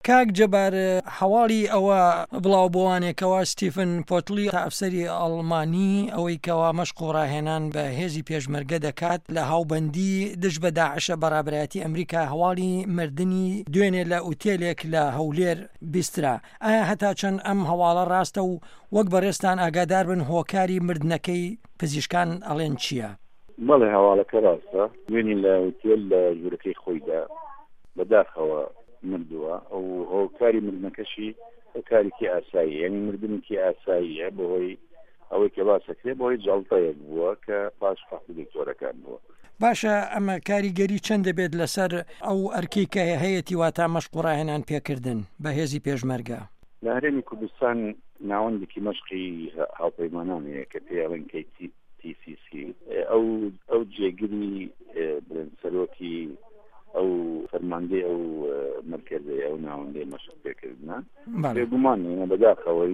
کاک جەبار هەواڵی ئەوە بڵاوبووانێکەوە ستیفن پۆتلی ئەفسەری ئەڵمانی ئەوەی کەوا مەشق و ڕاهێنان بە هێزی پێشمەرگە دەکات لە هاوبەندی دژ بە داعشە بەڕابەتی ئەمریکا هەواڵی مردنی دوێنێ لە ئوتێلێک لە هەولێر بیسترا. ئایا هەتا چەند ئەم هەواڵە ڕاستە و وەک بەڕێستان ئاگادار بن هۆکاری مردنەکەی پزیشکان ئەڵێن چییە؟ بەڵێ هەواڵەکە ڕاستە. دوێنی لە ئوتێل لە ژوورەکەی خۆیدا بەداخەوە مردووە ئەو هۆکاری مردنەکەشی هۆکارێکی ئاسایی، یعنی مردنێکی ئاساییە بەهۆی ئەوەی کە باسەکرێ بەهۆی جەڵتەیەک بووە کە پاش فەقی دکتۆرەکان بووە. باشە ئەمە کاریگەری چەند دەبێت لەسەر ئەو ئەرکی کە هەیەی واتا مەشق و ڕاهێنان پێکردن بە هێزی پێشمەرگە؟ لە هەرێمی کوردستان ناوەندێکی مەشقی هاوپەیمانانەیە کە پێڵێن TCC ئەو جێگیری سەرۆکی ئەو فەرماندەی ئەو مرکزەیە ئەو ناوەندەی مەشق پێکردنە بێگومانە بەداخەوەی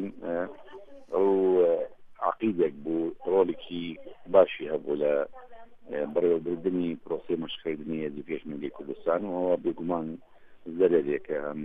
ئەو عەقیدێک بوو ڕۆڵێکی باشی هەبوو لە بەڕێوەبردننی پرۆسەی مەشقکردنی هێزی پێشمەرگەی کوردستان و ئەوە بێگومان زەرێکە هەم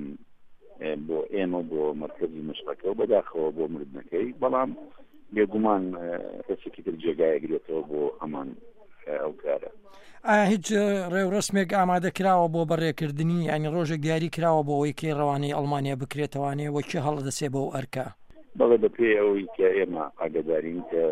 بۆ ئێمە بۆ مرکزی مەشقەکە و بەداخەوە بۆ مردنەکەی، بەڵام بێگومان کەسێکی تر جێگایەگرێتەوە بۆ هەمان ئەو کارە. ئایا هیچ ڕێوڕسمێک ئامادە کراوە بۆ بەڕێکردنی ینی ڕۆژێک دیاری کراوە بۆ ئەوەی کەی ڕەوانەی ئەڵمانیا بکرێتەوانێ وەکی هەڵدەسێ بۆ ئەرکە؟ بەڵێ بەپێ ئەوەی کە ئێمە ئاگادارین کە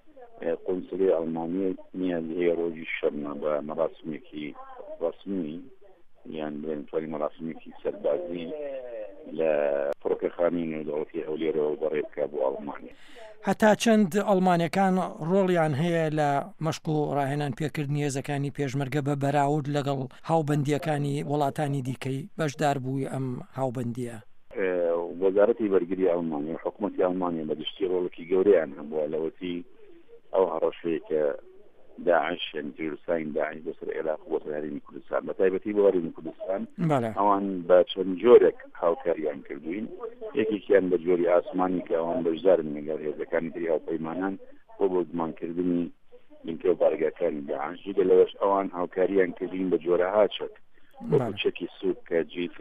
قۆنسڵی ئەڵمانی نیان هەیە ڕۆژی شەمە بە مەراسمێکی ڕسمی یان بڵێن مەراسمێکی سەربازی لە فڕۆکەخانەی نێودەوڵەتی هەولێرەوە بەڕێ بکا بۆ ئەڵمانیا. هەتا چەند ئەڵمانیەکان ڕۆڵیان هەیە لە مەشق و ڕاهێنان پێکردنی هێزەکانی پێشمەرگە بە بەراورد لەگەڵ هاوبەندیەکانی وڵاتانی دیکەی بەشدار بووی ئەم هاوبەندیە؟ وەزارەتی بەرگری ئەڵمانیا حکوومەتی ئەڵمانیا بەگشتی ڕۆڵێکی گەورەیان هەبووە لەوەتی ئەو هەڕەشەیە کە داعش یعنی تیرۆریستانی داعش بۆسەر عێراق بۆ هەرێمی کوردستان بە تایبەتی بۆ هەرێمی کوردستان ئەوان بە چەند جۆرێک هاوکاریان کردوین. یەکێکیان بە جۆری ئاسمانی کە ئەوان بەشدارن لەگەڵ هێزەکانی تری هاوپەیمانان بۆ گومانکردنی لینکە و بارگاکانی داعش. جگە لەوەش ئەوان هاوکاریان کردین بە جۆرە هاچەک وەکو چەکی سوود کە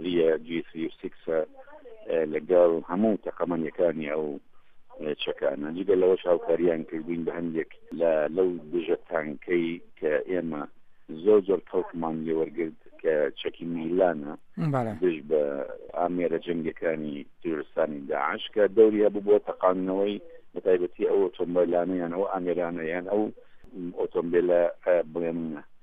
G3 لەگەڵ هەموو تەقەمەنیەکانی ئەو چەکانە. جگە لەوەش هاوکاریان کردوین بە هەندێک لەو دژە تانکەی کە ئێمە زۆر کەوتمان لێوەرگرت کە چەکی میلانە دژ بە ئامێرە جەنگەکانی تیرۆریستانی داعش کە دەوری هەبوو بۆ تەقانەوەی بە تایبەتی ئەو ئۆتۆمبیلانەیان ئەو ئامێرانەیان ئەو ئۆتۆمبیلە بڵێن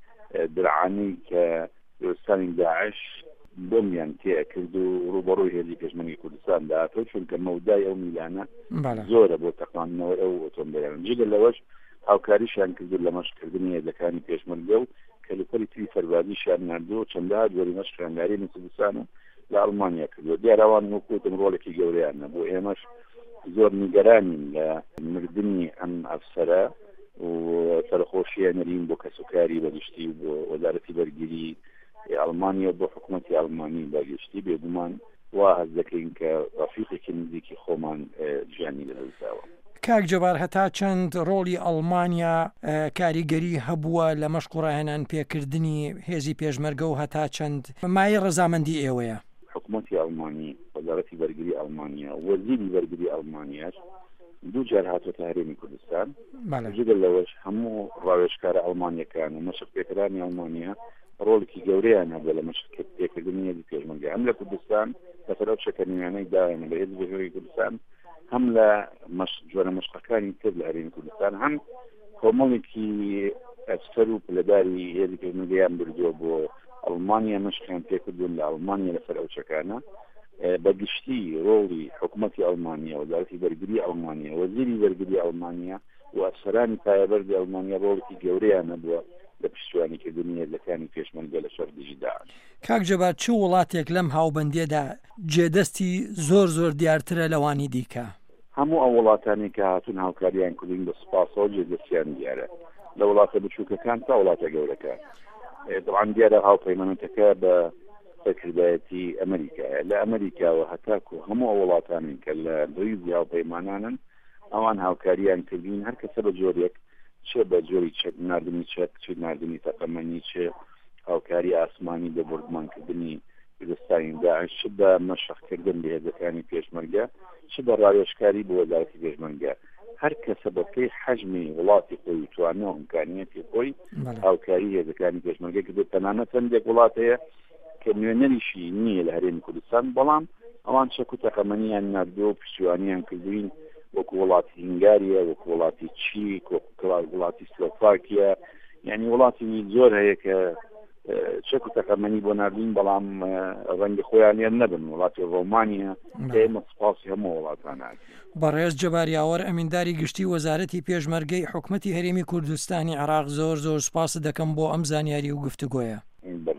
درعانی کە تیرۆریستانی داعش بۆمیان تێکرد و ڕوبەڕووی هێزی پێشمەرگەی کوردستان داهاتەوە چونکە مەودای ئەو میلانە زۆرە بۆ تەقانەوەی ئەو ئۆتۆمبیلان. جگە لەوەش هاوکاریشیان کردو لە مەشقکردنی هێزەکانی پێشمەرگە و کەلوپەری تری سەربازیشیان نردووە چەندە جۆری مەشقیانداری کوردستان و لە ئەڵمانیا کردووە. دیاراوان وەکوتم ڕۆڵێکی گەورەیانە بۆ ئێمەش زۆر نیگەرانین لە مردنی ئەم ئەفسەرە و سەرخۆشیە نەرین بۆ کەسوکاری بەگشتی و بۆ وەزارەتی بەرگری ئەڵمانیا بۆ حکوومەتی ئەڵمانی بەگشتی بێگومان وا هەز دەکەین کە ڕەفیقێکی نزیکی خۆمان ژیانی لەدەستداوە. کاک جەبار هەتا چەند ڕۆڵی ئەڵمانیا کاریگەری هەبووە لە مەشق و ڕاهێنان پێکردنی هێزی پێشمەرگە و هەتا چەند مای ڕەزامەندی ئێوەیە؟ حکوومەتی ئەڵمانی وەزارەتی بەرگری ئەڵمانیا وەزیری بەرگری ئەڵمانیاش دوو جار هاتوۆتە هەرێمی کوردستان. جگە لەوەش هەموو ڕاوێژکارە ئەڵمانیەکان و مەشق پێکرانی ئەڵمانیا ڕۆڵێکی گەورەیان هەبووە لە مەشق پێکردنی هێزی پێشمەرگە هەم لە کوردستان لەسەر ئەو شەکەنیانەی داهێنا لە هێزی پێشمەرگەی کوردستان هەم لە جۆرە مەشقەکانی تر لە هەرێمی کوردستان هەم کۆمەڵێکی ئەفسەر و پلەداری هێزی پێشمەرگەیان بردووە بۆ ئەڵمانیا مەشقیان پێکردوون لە ئەڵمانیا لەسەر ئەو شەکانە. بەگشتی ڕۆڵی حکوومەتی ئەڵمانیا وەزارەتی بەرگری ئەڵمانیا وەزیری بەرگری ئەڵمانیا و ئەفسەرانی پایەبەردی ئەڵمانیا ڕۆڵێکی گەورەیان هەبووە لە پشتیوانیکردنی هێزەکانی پێشمەرگە لە شەڕ دژی داعش. کاک جەبار چ وڵاتێک لەم هاوبەندیەدا جێدەستی زۆر دیارترە لەوانی دیکە؟ هەموو ئەو وڵاتانی کە هاتوون هاوکاریان کردین بە سوپاسەوە جێدەستیان دیارە لە وڵاتە بچووکەکان تا وڵاتە گەورەکان. دەڵام دیارە هاوپەیمانەتەکە بە سەرکردایەتی ئەمریکایە. لە ئەمریکاوە هەتاکو هەموو ئەو وڵاتانی کە لە دەوری هاوپەیمانانن ئەوان هاوکاریان کردین هەر کەسە بە جۆرێک چه بە جۆری چەک نردنی چەک چ نردنی تەقەمەنی چه هاوکاری ئاسمانی بە بردمانکردنی کوردستانی داعش چ بە مەشەقکردن لە هێزەکانی پێشمەرگە چ بە ڕاوێژکاری بە وەزارەتی پێشمەرگە هەر کەسە بەپێی حەجمی وڵاتی خۆی توانەوە ئیمکانیەتی خۆی هاوکاری هێزەکانی پێشمەرگە کردو تەنانەت چەندێک وڵات هەیە کە نوێنەریشی نییە لە هەرێمی کوردستان بەڵام ئەوان شەک و تەقەمەنیان نردووە و پشتیوانیان کردوین وەکو وڵاتی هینگاریە وەکو وڵاتی چیک وەکو وڵاتی سلۆڤاکیا یعنی وڵاتی زۆر هەیە کە شەک و تەقەمەنی بۆ نردوین بەڵام ڕەنگە خۆیانیان نەبن وڵاتی ڕۆمانیا ئێمە سوپاسی هەموو وڵاتان بەڕێز جەباریاوەر ئەمینداری گشتی وەزارەتی پێشمەرگەی حکوومەتی هەرێمی کوردستانی عێراق زۆر سوپاس دەکەم بۆ ئەم زانیاری و گفتوگۆیە.